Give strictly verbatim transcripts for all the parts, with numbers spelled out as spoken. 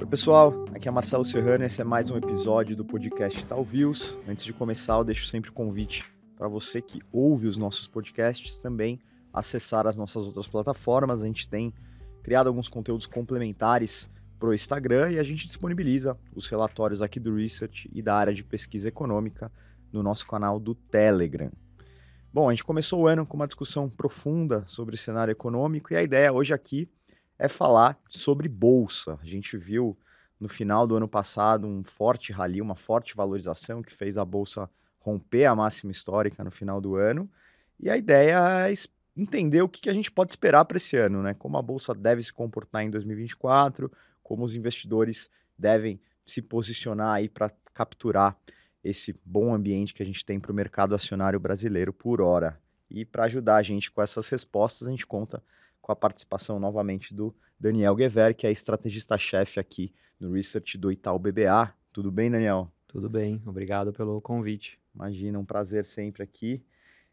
Oi pessoal, aqui é Marcelo Serrano e esse é mais um episódio do podcast Tal Views. Antes de começar, eu deixo sempre o convite para você que ouve os nossos podcasts também acessar as nossas outras plataformas. A gente tem criado alguns conteúdos complementares para o Instagram e a gente disponibiliza os relatórios aqui do Research e da área de pesquisa econômica no nosso canal do Telegram. Bom, a gente começou o ano com uma discussão profunda sobre o cenário econômico e a ideia hoje aqui é falar sobre bolsa. A gente viu no final do ano passado um forte rally, uma forte valorização que fez a bolsa romper a máxima histórica no final do ano. E a ideia é es- entender o que que a gente pode esperar para esse ano, né? Como a bolsa deve se comportar em dois mil e vinte e quatro, como os investidores devem se posicionar aí para capturar esse bom ambiente que a gente tem para o mercado acionário brasileiro por hora. E para ajudar a gente com essas respostas, a gente conta com a participação novamente do Daniel Gever, que é estrategista-chefe aqui no Research do Itaú B B A. Tudo bem, Daniel? Tudo bem, obrigado pelo convite. Imagina, um prazer sempre aqui.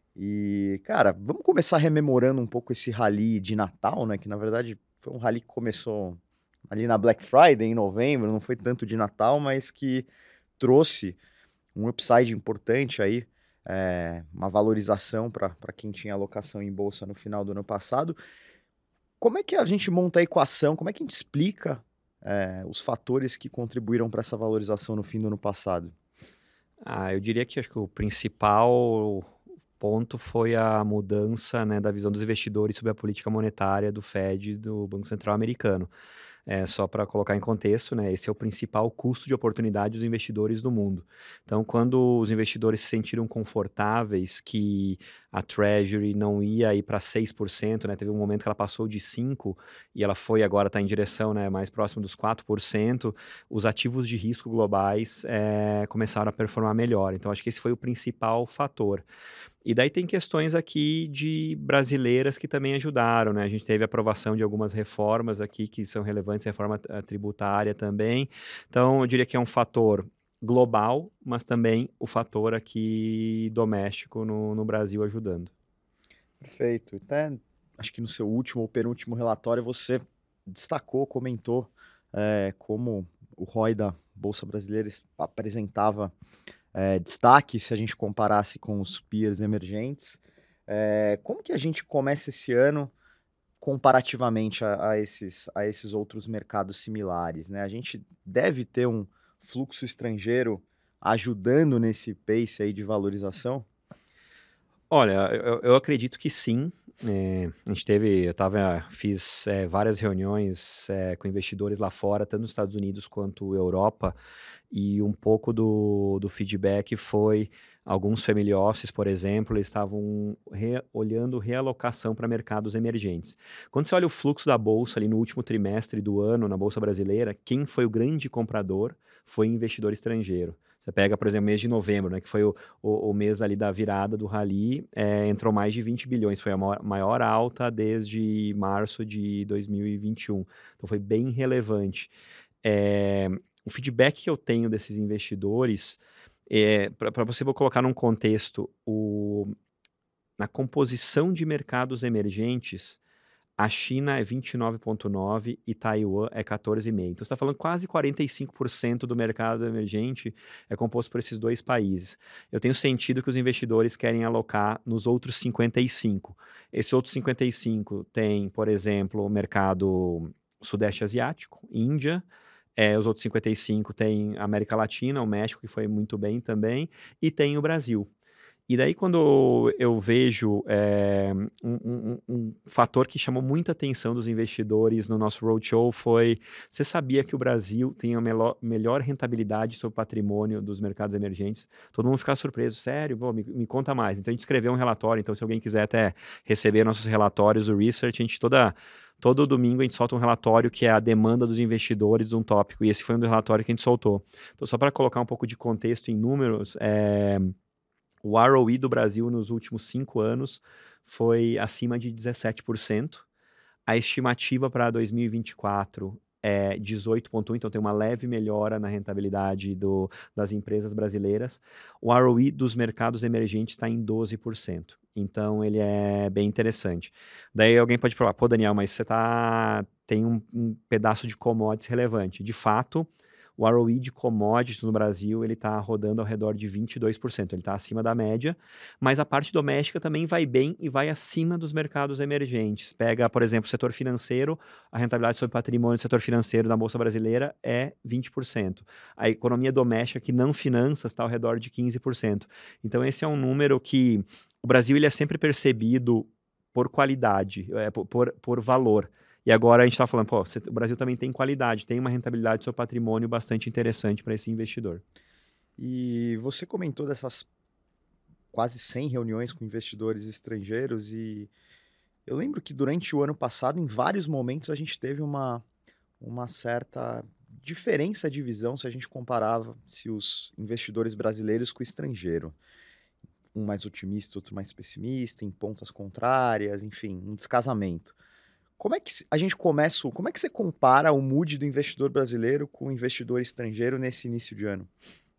E, cara, vamos começar rememorando um pouco esse rally de Natal, né? Que na verdade foi um rally que começou ali na Black Friday, em novembro, não foi tanto de Natal, mas que trouxe um upside importante aí, é, uma valorização para quem tinha alocação em bolsa no final do ano passado. Como é que a gente monta a equação? Como é que a gente explica, eh, os fatores que contribuíram para essa valorização no fim do ano passado? Ah, eu diria que acho que o principal ponto foi a mudança, né, da visão dos investidores sobre a política monetária do Fed, do Banco Central Americano. É, só para colocar em contexto, né, esse é o principal custo de oportunidade dos investidores no mundo. Então, quando os investidores se sentiram confortáveis que a Treasury não ia ir para seis por cento, né, teve um momento que ela passou de cinco por cento e ela foi agora está em direção, né, mais próximo dos quatro por cento, os ativos de risco globais é, começaram a performar melhor. Então, acho que esse foi o principal fator. E daí tem questões aqui de brasileiras que também ajudaram, né, a gente teve aprovação de algumas reformas aqui que são relevantes, reforma, eh, tributária também. Então eu diria que é um fator global, mas também o fator aqui doméstico no no Brasil ajudando. Perfeito. Até acho que no seu último ou penúltimo relatório você destacou, comentou, eh, como o R O I da bolsa brasileira es apresentava, eh, destaque se a gente comparasse com os peers emergentes. Eh, como que a gente começa esse ano comparativamente a a esses a esses outros mercados similares, né? A gente deve ter um fluxo estrangeiro ajudando nesse pace aí de valorização? Olha, eu eu acredito que sim, eh, a gente teve eu estava fiz, eh, várias reuniões, eh, com investidores lá fora, tanto nos Estados Unidos quanto Europa, e um pouco do do feedback foi alguns family offices, por exemplo, eles estavam re olhando realocação para mercados emergentes. Quando você olha o fluxo da bolsa ali no último trimestre do ano na bolsa brasileira, quem foi o grande comprador foi investidor estrangeiro. Você pega, por exemplo, o mês de novembro, né, que foi o o o mês ali da virada do rally, eh, entrou mais de vinte bilhões, foi a maior maior alta desde março de dois mil e vinte e um, então foi bem relevante. Eh, o feedback que eu tenho desses investidores, eh, para você vou colocar num contexto, o na composição de mercados emergentes, a China é vinte e nove vírgula nove e Taiwan é quatorze vírgula cinco. Então você está falando quase quarenta e cinco por cento do mercado emergente é composto por esses dois países. Eu tenho sentido que os investidores querem alocar nos outros cinquenta e cinco. Esse outros cinquenta e cinco tem, por exemplo, o mercado sudeste asiático, Índia, eh, os outros cinquenta e cinco tem América Latina, o México que foi muito bem também, e tem o Brasil. E daí quando eu vejo, eh, um um um um fator que chamou muita atenção dos investidores no nosso roadshow foi: "Você sabia que o Brasil tem a melhor melhor rentabilidade sobre o patrimônio dos mercados emergentes?". Todo mundo fica surpreso: "Sério? Pô, me me conta mais". Então a gente escreveu um relatório, então se alguém quiser até receber nossos relatórios do research, a gente toda todo domingo a gente solta um relatório que é a demanda dos investidores de um tópico, e esse foi um do relatório que a gente soltou. Então só para colocar um pouco de contexto em números, eh o R O I do Brasil nos últimos cinco anos foi acima de dezessete por cento. A estimativa para dois mil e vinte e quatro é dezoito vírgula um, então tem uma leve melhora na rentabilidade do das empresas brasileiras. O R O I dos mercados emergentes está em doze por cento, então ele é bem interessante. Daí alguém pode falar: "Pô, Daniel, mas você está tem um, um pedaço de commodities relevante. De fato, o R O I de commodities no Brasil ele está rodando ao redor de vinte e dois por cento, ele está acima da média, mas a parte doméstica também vai bem e vai acima dos mercados emergentes. Pega, por exemplo, o setor financeiro, a rentabilidade sobre patrimônio do setor financeiro da Bolsa Brasileira é vinte por cento. A economia doméstica que não finanças está ao redor de quinze por cento. Então esse é um número que o Brasil ele é sempre percebido por qualidade, é, por, por, por valor. E agora a gente está falando, pô, o Brasil também tem qualidade, tem uma rentabilidade do seu patrimônio bastante interessante para esse investidor. E você comentou dessas quase cem reuniões com investidores estrangeiros e eu lembro que durante o ano passado, em vários momentos, a gente teve uma, uma certa diferença de visão se a gente comparava se os investidores brasileiros com o estrangeiro. Um mais otimista, outro mais pessimista, em pontas contrárias, enfim, um descasamento. Como é que a gente começa, o- como é que você compara o mood do investidor brasileiro com o investidor estrangeiro nesse início de ano?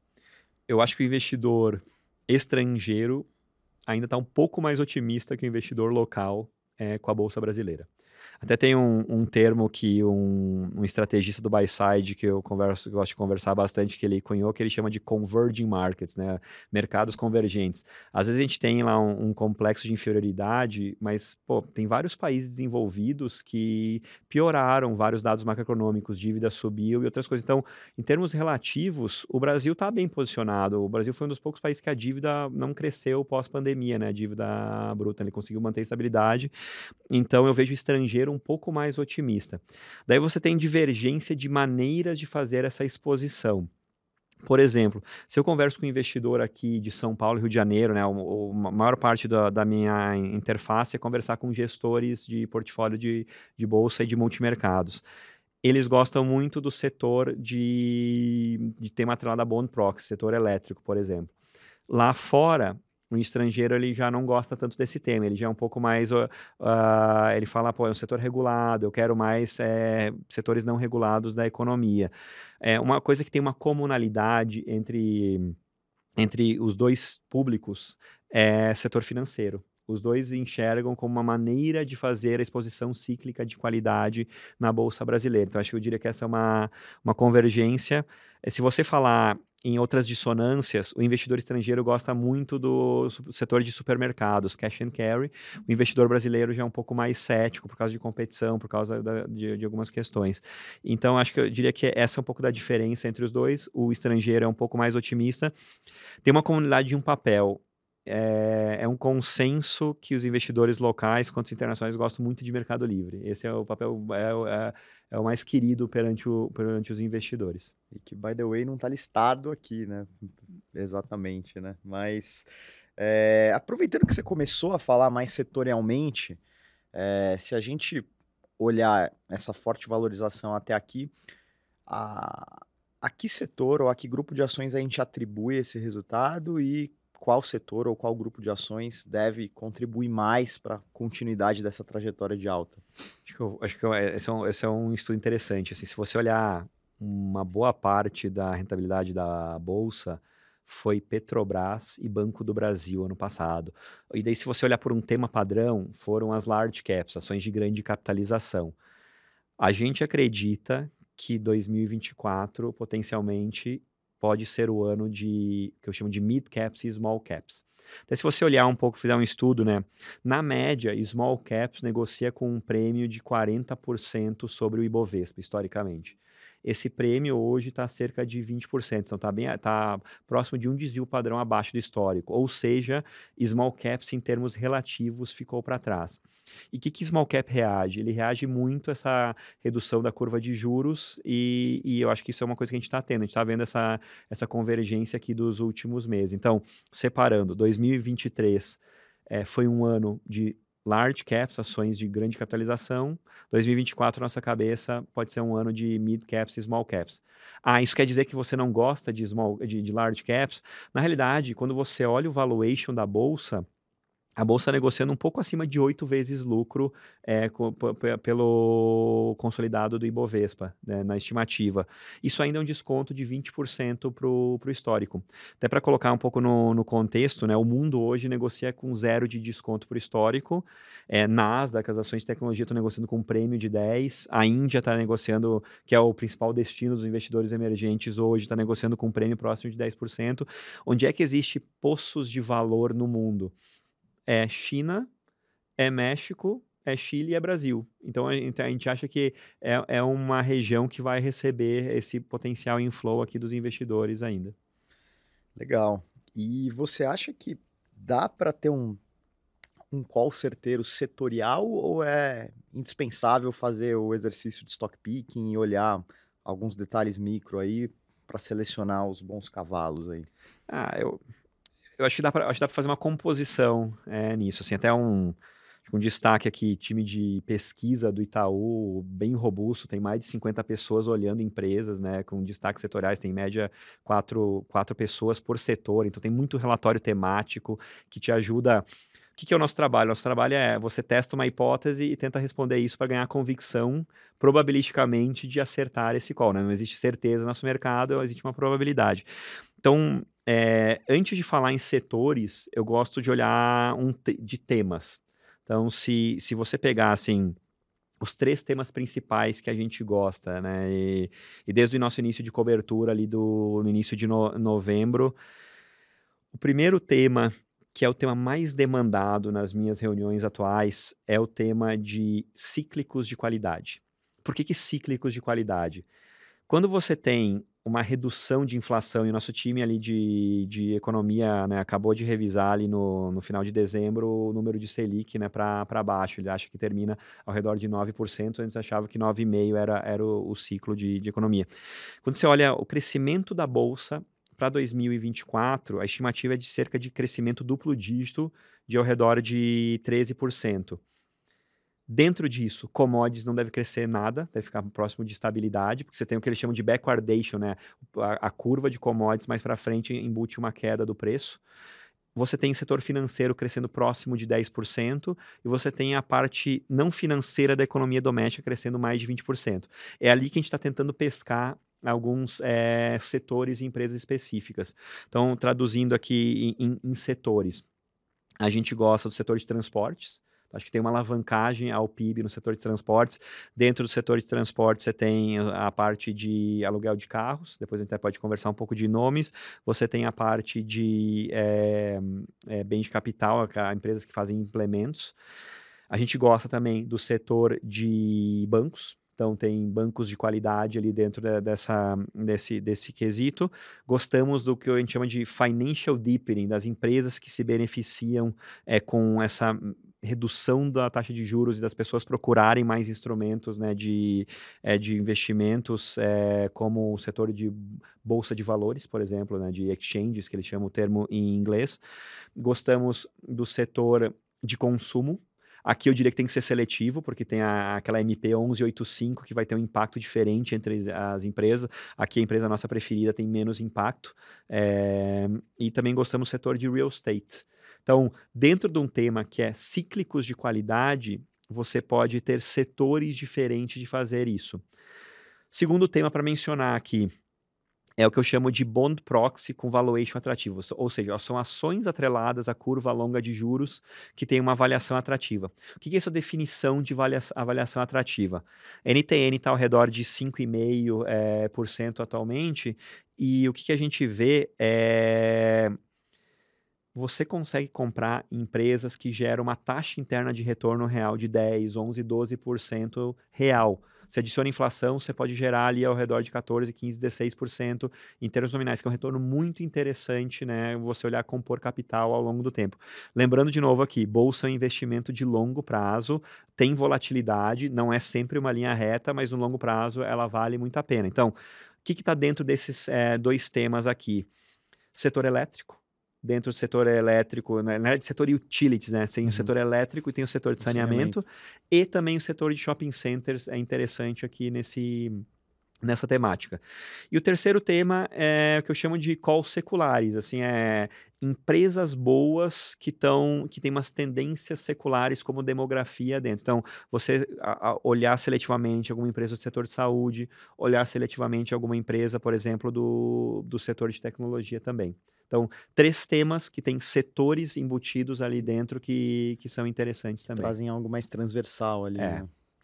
Eu acho que o investidor estrangeiro ainda está um pouco mais otimista que o investidor local é, com a Bolsa Brasileira. Até tem um, um termo que um, um estrategista do buy side que eu converso, gosto de conversar bastante, que ele cunhou, que ele chama de converging markets, né? Mercados convergentes. Às vezes a gente tem lá um, um complexo de inferioridade, mas pô, tem vários países desenvolvidos que pioraram vários dados macroeconômicos, dívida subiu e outras coisas. Então, em termos relativos, o Brasil está bem posicionado. O Brasil foi um dos poucos países que a dívida não cresceu pós-pandemia, né? A dívida bruta, ele conseguiu manter estabilidade. Então eu vejo o estrangeiro um pouco mais otimista. Daí você tem divergência de maneiras de fazer essa exposição. Por exemplo, se eu converso com um investidor aqui de São Paulo e Rio de Janeiro, né, o, o- a maior parte da, da minha interface é conversar com gestores de portfólio de, de bolsa e de multimercados. Eles gostam muito do setor de, de tema atrelado a bond proxy, setor elétrico, por exemplo. Lá fora, o estrangeiro ele já não gosta tanto desse tema, ele já é um pouco mais, ó, ah, ele fala, pô, é um setor regulado, eu quero mais eh, setores não regulados da economia. É uma coisa que tem uma comunalidade entre, entre os dois públicos é setor financeiro. Os dois enxergam como uma maneira de fazer a exposição cíclica de qualidade na Bolsa Brasileira. Então, acho que eu diria que essa é uma, uma convergência. Eh, Se você falar em outras dissonâncias, o investidor estrangeiro gosta muito do su- setor de supermercados, cash and carry. O investidor brasileiro já é um pouco mais cético por causa de competição, por causa da- de, de algumas questões. Então, acho que eu diria que essa é um pouco da diferença entre os dois. O estrangeiro é um pouco mais otimista, tem uma comunidade de um papel. É, é um consenso que os investidores locais quanto os internacionais gostam muito de Mercado Livre. Esse é o papel, é, o- é- é o mais querido perante, o- perante os investidores. E que, by the way, não está listado aqui, né? Exatamente, né? Mas, é, aproveitando que você começou a falar mais setorialmente, é, se a gente olhar essa forte valorização até aqui, a, a que setor ou a que grupo de ações a gente atribui esse resultado e qual setor ou qual grupo de ações deve contribuir mais para a continuidade dessa trajetória de alta? Acho que, eu- acho que eu- é- esse, é um, esse é um estudo interessante. Assim, se você olhar uma boa parte da rentabilidade da Bolsa, foi Petrobras e Banco do Brasil ano passado. E daí, se você olhar por um tema padrão, foram as large caps, ações de grande capitalização. A gente acredita que dois mil e vinte e quatro potencialmente pode ser o ano de que eu chamo de mid caps e small caps. Até se você olhar um pouco, fizer um estudo, né? Na média, small caps negocia com um prêmio de quarenta por cento sobre o Ibovespa, historicamente. Esse prêmio hoje está cerca de vinte por cento, então está bem, tá próximo de um desvio padrão abaixo do histórico. Ou seja, small caps em termos relativos ficou para trás. E o que, que small cap reage? Ele reage muito a essa redução da curva de juros e, e eu acho que isso é uma coisa que a gente está tendo. A gente está vendo essa, essa convergência aqui dos últimos meses. Então, separando, dois mil e vinte e três eh, foi um ano de large caps, ações de grande capitalização. dois mil e vinte e quatro, nossa cabeça, pode ser um ano de mid caps e small caps. Ah, isso quer dizer que você não gosta de, small, de, de large caps? Na realidade, quando você olha o valuation da bolsa, a bolsa negociando um pouco acima de oito vezes lucro, eh, co pe pe pelo consolidado do Ibovespa, né, na estimativa. Isso ainda é um desconto de vinte por cento para o para o histórico. Até para colocar um pouco no no contexto, né, o mundo hoje negocia com zero de desconto para o histórico, eh, Nasdaq, as ações de tecnologia estão negociando com um prêmio de dez, a Índia está negociando, que é o principal destino dos investidores emergentes hoje, está negociando com um prêmio próximo de dez por cento. Onde é que existe poços de valor no mundo? É China, é México, é Chile e é Brasil. Então a gente a gente acha que é é uma região que vai receber esse potencial inflow aqui dos investidores ainda. Legal. E você acha que dá para ter um um call certeiro setorial ou é indispensável fazer o exercício de stock picking e olhar alguns detalhes micro aí para selecionar os bons cavalos aí? Ah, eu eu acho que dá pra acho que dá pra fazer uma composição, eh, nisso, assim, até um um destaque aqui, time de pesquisa do Itaú, bem robusto, tem mais de cinquenta pessoas olhando empresas, né, com destaques setoriais, tem em média quatro quatro pessoas por setor, então tem muito relatório temático que te ajuda. O que que é o nosso trabalho? Nosso trabalho é você testa uma hipótese e tenta responder isso para ganhar convicção, probabilisticamente, de acertar esse call, né, não existe certeza no nosso mercado, existe uma probabilidade. Então, eh, antes de falar em setores, eu gosto de olhar um te de temas. Então, se se você pegar, assim, os três temas principais que a gente gosta, né, e e desde o nosso início de cobertura ali do no início de no novembro, o primeiro tema, que é o tema mais demandado nas minhas reuniões atuais, é o tema de cíclicos de qualidade. Por que que cíclicos de qualidade? Quando você tem uma redução de inflação e o nosso time ali de de economia, né, acabou de revisar ali no no final de dezembro o número de Selic, né, para pra baixo, ele acha que termina ao redor de nove por cento, antes achava que nove vírgula cinco por cento era era o o ciclo de de economia. Quando você olha o crescimento da bolsa para dois mil e vinte e quatro, a estimativa é de cerca de crescimento duplo dígito de ao redor de treze por cento. Dentro disso, commodities não deve crescer nada, deve ficar próximo de estabilidade, porque você tem o que eles chamam de backwardation, né, a a curva de commodities mais para frente embute uma queda do preço. Você tem o setor financeiro crescendo próximo de dez por cento e você tem a parte não financeira da economia doméstica crescendo mais de vinte por cento. É ali que a gente está tentando pescar alguns, eh, setores e empresas específicas. Então, traduzindo aqui em em em setores, a gente gosta do setor de transportes, acho que tem uma alavancagem ao P I B no setor de transportes. Dentro do setor de transportes, você tem a a parte de aluguel de carros, depois a gente até pode conversar um pouco de nomes. Você tem a parte de, eh eh, bem de capital, a empresas que fazem implementos. A gente gosta também do setor de bancos, então tem bancos de qualidade ali dentro da dessa desse desse quesito. Gostamos do que a gente chama de financial deepening, das empresas que se beneficiam, eh, com essa hum, redução da taxa de juros e das pessoas procurarem mais instrumentos, né, de, eh, de investimentos, eh, como o setor de bolsa de valores, por exemplo, né, de exchanges, que eles chamam o termo em inglês. Gostamos do setor de consumo. Aqui eu diria que tem que ser seletivo, porque tem a aquela M P onze oitenta e cinco que vai ter um impacto diferente entre as empresas. Aqui a empresa nossa preferida tem menos impacto. Eh, e também gostamos do setor de real estate. Então, dentro de um tema que é cíclicos de qualidade, você pode ter setores diferentes de fazer isso. Segundo tema para mencionar aqui, é o que eu chamo de bond proxy com valuation atrativo, ou seja, são ações atreladas à curva longa de juros que tem uma avaliação atrativa. O que que é essa definição de avalia avaliação atrativa? N T N está ao redor de cinco vírgula cinco, eh, por cento atualmente, e o que que a gente vê é você consegue comprar empresas que geram uma taxa interna de retorno real de dez, onze, doze por cento real. Você adiciona inflação, você pode gerar ali ao redor de quatorze, quinze, dezesseis por cento em termos nominais, que é um retorno muito interessante, né, você olhar compor capital ao longo do tempo. Lembrando de novo aqui, bolsa é um investimento de longo prazo, tem volatilidade, não é sempre uma linha reta, mas no longo prazo ela vale muito a pena. Então, o que está dentro desses eh, dois temas aqui? Setor elétrico. Dentro do setor elétrico, né, na de setor utilities, né, tem o Uhum. setor elétrico e tem o setor de O saneamento. saneamento, e também o setor de shopping centers é interessante aqui nesse nessa temática. E o terceiro tema é o que eu chamo de calls seculares, assim, é empresas boas que estão que têm umas tendências seculares como demografia dentro. Então, você a a olhar seletivamente alguma empresa do setor de saúde, olhar seletivamente alguma empresa, por exemplo, do do setor de tecnologia também. Então, três temas que têm setores embutidos ali dentro que que são interessantes também. Trazem algo mais transversal ali, É. né.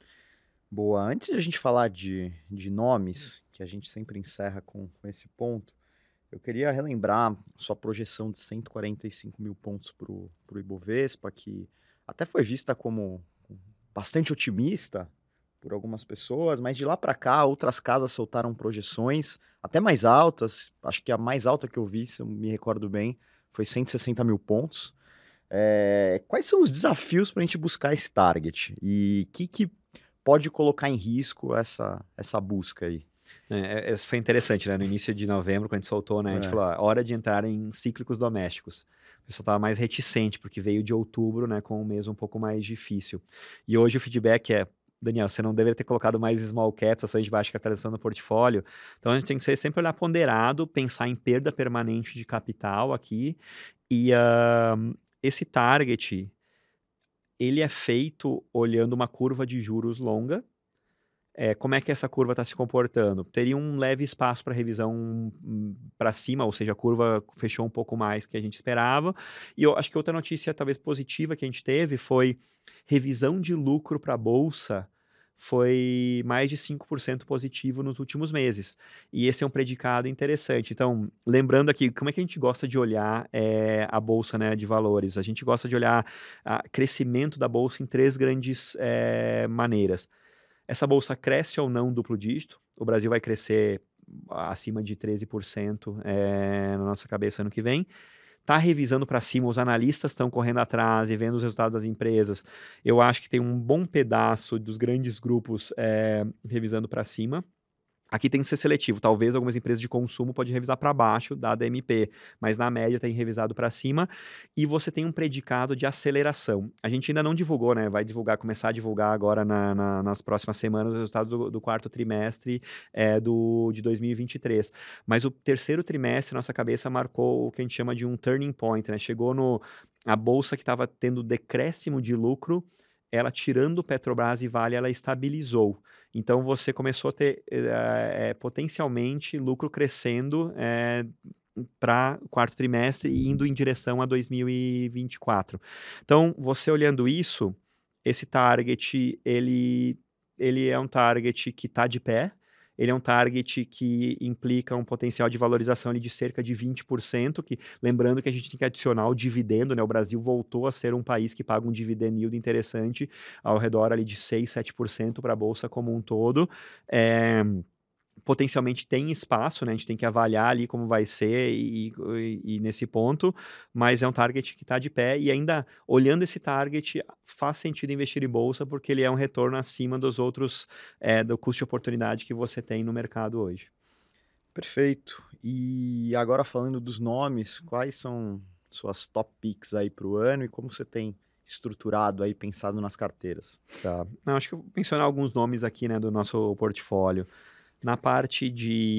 Boa. Antes de a gente falar de de nomes, que a gente sempre encerra com com esse ponto, eu queria relembrar sua projeção de cento e quarenta e cinco mil pontos para o para o Ibovespa, que até foi vista como bastante otimista por algumas pessoas, mas de lá para cá outras casas soltaram projeções até mais altas. Acho que a mais alta que eu vi, se eu me recordo bem, foi cento e sessenta mil pontos. Eh, quais são os desafios para a gente buscar esse target? E o que que pode colocar em risco essa essa busca aí? É, é, essa foi interessante, né, no início de novembro, quando a gente soltou, né, a gente É. falou: "Ó, hora de entrar em cíclicos domésticos". O pessoal estava mais reticente, porque veio de outubro, né, com um mês um pouco mais difícil. E hoje o feedback é: "Daniel, você não deveria ter colocado mais small caps, ações de baixa capitalização no portfólio". Então a gente tem que ser sempre olhar ponderado, pensar em perda permanente de capital aqui, e, hã, esse target, ele é feito olhando uma curva de juros longa. É, como é que essa curva está se comportando? Teria um leve espaço para revisão para cima, ou seja, a curva fechou um pouco mais que a gente esperava. E eu acho que outra notícia talvez positiva que a gente teve foi revisão de lucro para a bolsa foi mais de cinco por cento positivo nos últimos meses. E esse é um predicado interessante. Então, lembrando aqui, como é que a gente gosta de olhar eh, a bolsa, né, de valores? A gente gosta de olhar o crescimento da bolsa em três grandes eh, maneiras. Essa bolsa cresce ou não duplo dígito? O Brasil vai crescer acima de treze por cento, eh, na nossa cabeça ano que vem. Está revisando para cima, os analistas estão correndo atrás e vendo os resultados das empresas. Eu acho que tem um bom pedaço dos grandes grupos, eh, revisando para cima. Aqui tem que ser seletivo, talvez algumas empresas de consumo pode revisar para baixo, dada a M P, mas na média tem revisado para cima, e você tem um predicado de aceleração. A gente ainda não divulgou, né, vai divulgar, começar a divulgar agora na na nas próximas semanas os resultados do do quarto trimestre, eh, do de dois mil e vinte e três. Mas o terceiro trimestre, nossa cabeça marcou o que a gente chama de um turning point, né, chegou no a bolsa que estava tendo decréscimo de lucro, ela tirando Petrobras e Vale, ela estabilizou. Então você começou a ter, eh eh, potencialmente lucro crescendo, eh, para o quarto trimestre e indo em direção a dois mil e vinte e quatro. Então, você olhando isso, esse target ele ele é um target que está de pé, ele é um target que implica um potencial de valorização ali de cerca de vinte por cento, que lembrando que a gente tem que adicionar o dividendo, né, o Brasil voltou a ser um país que paga um dividend yield interessante, ao redor ali de seis, sete por cento para a bolsa como um todo. Eh, potencialmente tem espaço, né, a gente tem que avaliar ali como vai ser e e e nesse ponto, mas é um target que está de pé e ainda olhando esse target, faz sentido investir em bolsa, porque ele é um retorno acima dos outros, eh, do custo de oportunidade que você tem no mercado hoje. Perfeito. E agora falando dos nomes, quais são suas top picks aí para o ano e como você tem estruturado aí, pensado nas carteiras? Tá. Não, acho que eu vou mencionar alguns nomes aqui, né, do nosso portfólio. Na parte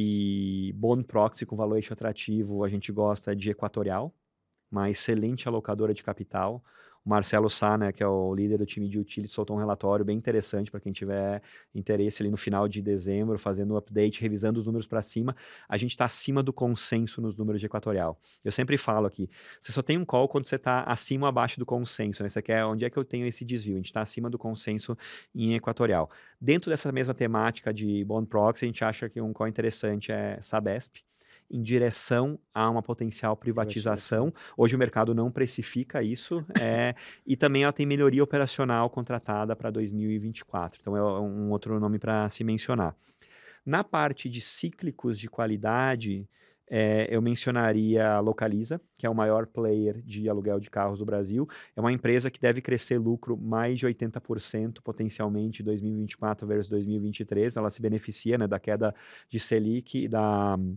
de bond proxy com valuation atrativo, a gente gosta de Equatorial, uma excelente alocadora de capital. O Marcelo Sá, né, que é o líder do time de utility, soltou um relatório bem interessante para quem tiver interesse ali no final de dezembro, fazendo um update, revisando os números para cima. A gente está acima do consenso nos números de Equatorial. Eu sempre falo aqui, você só tem um call quando você está acima ou abaixo do consenso, né? Você quer, onde é que eu tenho esse desvio? A gente está acima do consenso em Equatorial. Dentro dessa mesma temática de bond proxy, a gente acha que um call interessante é Sabesp, em direção a uma potencial Privatização. privatização. Hoje o mercado não precifica isso, eh, e também ela tem melhoria operacional contratada para dois mil e vinte e quatro, então é um outro nome para se mencionar. Na parte de cíclicos de qualidade, eh, eu mencionaria a Localiza, que é o maior player de aluguel de carros do Brasil. É uma empresa que deve crescer lucro mais de oitenta por cento potencialmente em dois mil e vinte e quatro versus dois mil e vinte e três. Ela se beneficia, né, da queda de Selic e da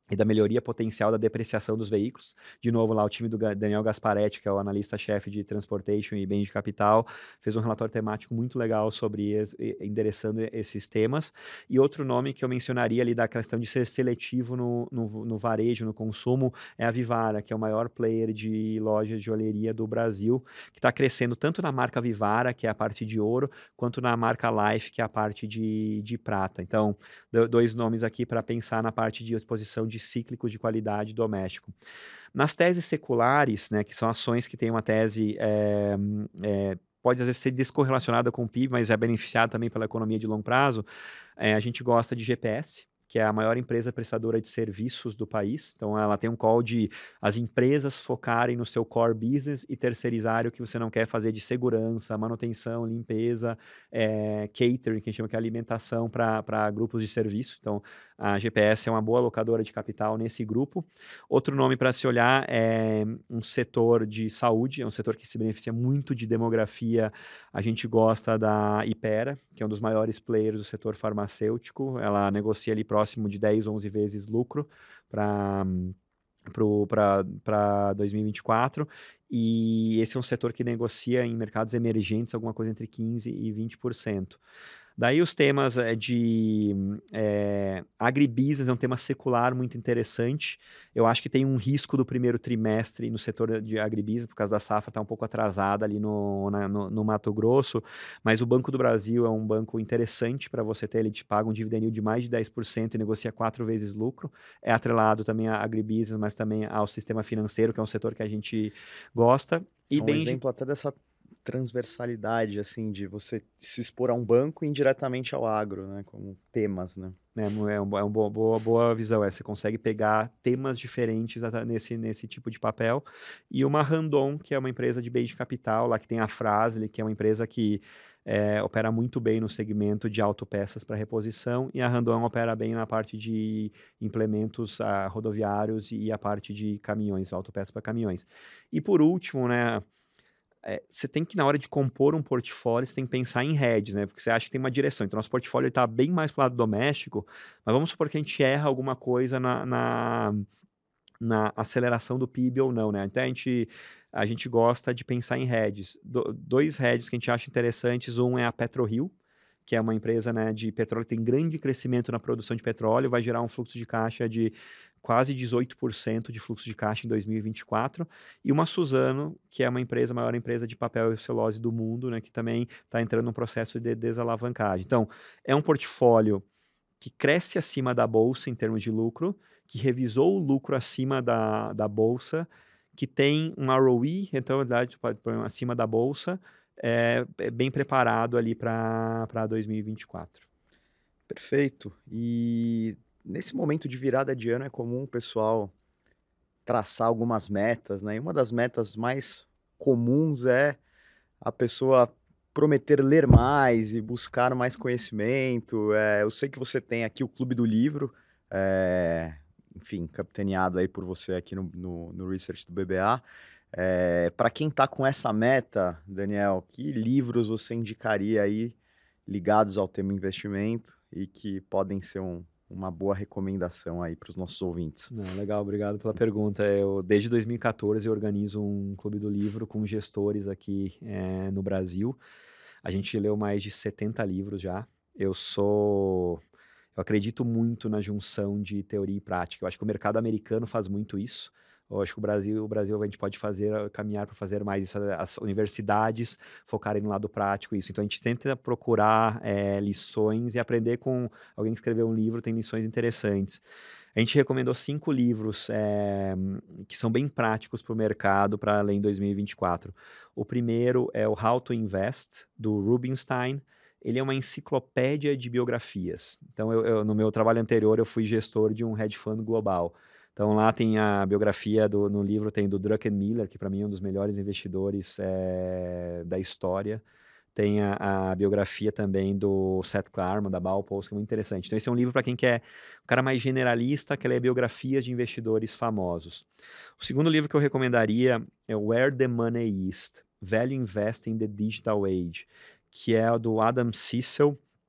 e da melhoria potencial da depreciação dos veículos. De novo, lá o time do Ga- Daniel Gasparetti, que é o analista-chefe de Transportation e Bens de Capital, fez um relatório temático muito legal sobre es- e- endereçando esses temas. E outro nome que eu mencionaria ali da questão de ser seletivo no, no, no varejo, no consumo, é a Vivara, que é o maior player de lojas de joalheria do Brasil, que está crescendo tanto na marca Vivara, que é a parte de ouro, quanto na marca Life, que é a parte de, de prata. Então, do- dois nomes aqui para pensar na parte de exposição de cíclicos de qualidade doméstico. Nas teses seculares, né, que são ações que têm uma tese, eh, hum, eh, pode às vezes ser descorrelacionada com o P I B, mas é beneficiada também pela economia de longo prazo, eh, a gente gosta de G P S, que é a maior empresa prestadora de serviços do país. Então, ela tem um call de as empresas focarem no seu core business e terceirizarem o que você não quer fazer de segurança, manutenção, limpeza, eh, catering, que a gente chama que é alimentação para grupos de serviço. Então, a G P S é uma boa alocadora de capital nesse grupo. Outro nome para se olhar é um setor de saúde, é um setor que se beneficia muito de demografia. A gente gosta da Ipera, que é um dos maiores players do setor farmacêutico. Ela negocia ali próximo de dez, onze vezes lucro para para dois mil e vinte e quatro. E esse é um setor que negocia em mercados emergentes alguma coisa entre quinze e vinte por cento. Daí os temas eh, de eh, agribusiness é um tema secular muito interessante. Eu acho que tem um risco do primeiro trimestre no setor de agribusiness, por causa da safra estar um pouco atrasada ali no, na- no, no Mato Grosso, mas o Banco do Brasil é um banco interessante para você ter, ele te paga um dividend yield de mais de dez por cento e negocia quatro vezes lucro. É atrelado também a agribusiness, mas também ao sistema financeiro, que é um setor que a gente gosta. E É um bem de exemplo até dessa transversalidade, assim, de você se expor a um banco e indiretamente ao agro, né, como temas, né. É, mu- é uma é uma boa, boa, boa visão. É, você consegue pegar temas diferentes ata- nesse, nesse tipo de papel. E uma Randon, que é uma empresa de bem de capital, lá que tem a Fras-le, que é uma empresa que é, opera muito bem no segmento de autopeças para reposição. E a Randon opera bem na parte de implementos ah, rodoviários e a parte de caminhões, autopeças para caminhões. E por último, né, é, você tem que, na hora de compor um portfólio, você tem que pensar em hedges, né? Porque você acha que tem uma direção. Então, nosso portfólio está bem mais para o lado doméstico, mas vamos supor que a gente erra alguma coisa na, na, na aceleração do P I B ou não, né? Então, a gente, a gente gosta de pensar em hedges. Do- dois hedges que a gente acha interessantes, um é a PetroRio, que é uma empresa, né, de petróleo, que tem grande crescimento na produção de petróleo, vai gerar um fluxo de caixa de quase dezoito por cento de fluxo de caixa em dois mil e vinte e quatro, e uma Suzano, que é uma empresa, a maior empresa de papel e celulose do mundo, né, que também está entrando num processo de desalavancagem. Então, é um portfólio que cresce acima da bolsa em termos de lucro, que revisou o lucro acima da, da bolsa, que tem um R O I, então, na verdade, pode pôr acima da bolsa, é, é bem preparado ali para para dois mil e vinte e quatro. Perfeito. E nesse momento de virada de ano é comum o pessoal traçar algumas metas, né, e uma das metas mais comuns é a pessoa prometer ler mais e buscar mais conhecimento. Eh, eu sei que você tem aqui o Clube do Livro, eh, enfim, capitaneado aí por você aqui no no no research do B B A. Para quem está com essa meta, Daniel, que livros você indicaria aí ligados ao tema investimento e que podem ser um uma boa recomendação aí para os nossos ouvintes? Não, legal, obrigado pela pergunta. Eu, desde dois mil e quatorze, eu organizo um clube do livro com gestores aqui eh, no Brasil. A gente leu mais de setenta livros já. Eu sou. Eu acredito muito na junção de teoria e prática. Eu acho que o mercado americano faz muito isso. Eu acho que o Brasil, o Brasil a gente pode fazer, caminhar para fazer mais isso. As universidades focarem no lado prático isso. Então a gente tenta procurar eh, lições e aprender com alguém que escreveu um livro, tem lições interessantes. A gente recomendou cinco livros eh, que são bem práticos para o mercado para além de dois mil e vinte e quatro. O primeiro é o How to Invest, do Rubinstein. Ele é uma enciclopédia de biografias. Então, eu, eu- no meu trabalho anterior, eu fui gestor de um hedge fund global. Então, lá tem a biografia, do, no livro tem do Druckenmiller, que para mim é um dos melhores investidores eh, da história. Tem a, a biografia também do Seth Klarman, da Baupost, que é muito interessante. Então, esse é um livro para quem quer um cara mais generalista, que lê biografias de investidores famosos. O segundo livro que eu recomendaria é Where the Money Is, Value Investing in the Digital Age, que é o do Adam Cecil.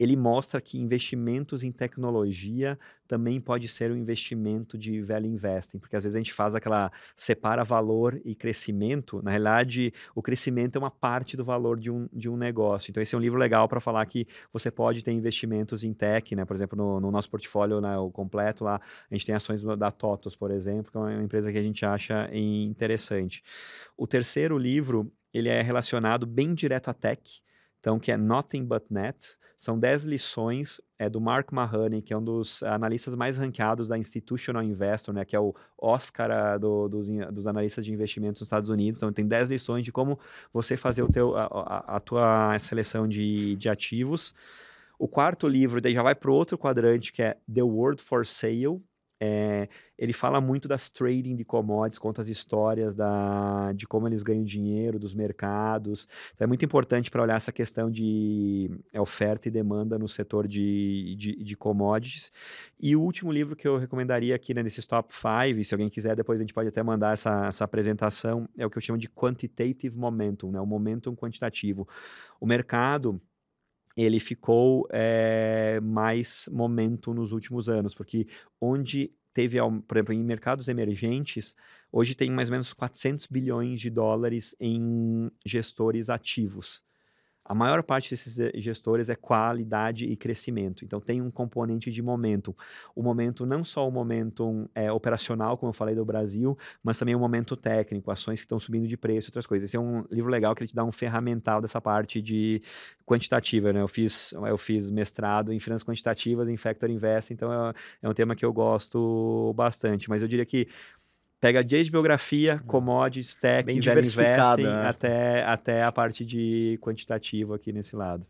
ele mostra que investimentos em tecnologia também pode ser um investimento de value investing, porque às vezes a gente faz aquela separa valor e crescimento, na realidade o crescimento é uma parte do valor de um, de um negócio. Então esse é um livro legal para falar que você pode ter investimentos em tech, né? Por exemplo, no, no nosso portfólio, né, o completo lá, a gente tem ações da TOTOS, por exemplo, que é uma empresa que a gente acha interessante. O terceiro livro, ele é relacionado bem direto à tech, então, que é Nothing But Net. São dez lições, é do Mark Mahoney, que é um dos analistas mais ranqueados da Institutional Investor, né, que é o Oscar ah, do, dos, dos analistas de investimentos nos Estados Unidos. Então, tem dez lições de como você fazer o teu, a, a, a tua seleção de, de ativos. O quarto livro, daí já vai para o outro quadrante, que é The World for Sale. É, ele fala muito das trading de commodities, conta as histórias da, de como eles ganham dinheiro, dos mercados. Então é muito importante para olhar essa questão de oferta e demanda no setor de, de, de commodities. E o último livro que eu recomendaria aqui, né, nesses top cinco, se alguém quiser, depois a gente pode até mandar essa, essa apresentação, é o que eu chamo de Quantitative Momentum, né, o momentum quantitativo. O mercado ele ficou é, mais momento nos últimos anos, porque onde teve, por exemplo, em mercados emergentes, hoje tem mais ou menos quatrocentos bilhões de dólares em gestores ativos. A maior parte desses gestores é qualidade e crescimento. Então, tem um componente de momento. O momento, não só o momento é, operacional, como eu falei do Brasil, mas também o momento técnico, ações que estão subindo de preço, outras coisas. Esse é um livro legal que ele te dá um ferramental dessa parte de quantitativa, né? Eu fiz, eu fiz mestrado em finanças quantitativas, em Factor Invest, então é, é um tema que eu gosto bastante. Mas eu diria que pega desde biografia, commodities, tech, Bem value diversificado, investing, né? até, até a parte de quantitativo aqui nesse lado.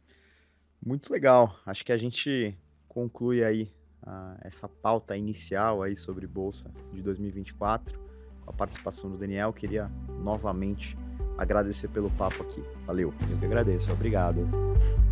Muito legal. Acho que a gente conclui aí ah, essa pauta inicial aí sobre Bolsa de dois mil e vinte e quatro, com a participação do Daniel. Queria novamente agradecer pelo papo aqui. Valeu. Eu que agradeço. Obrigado.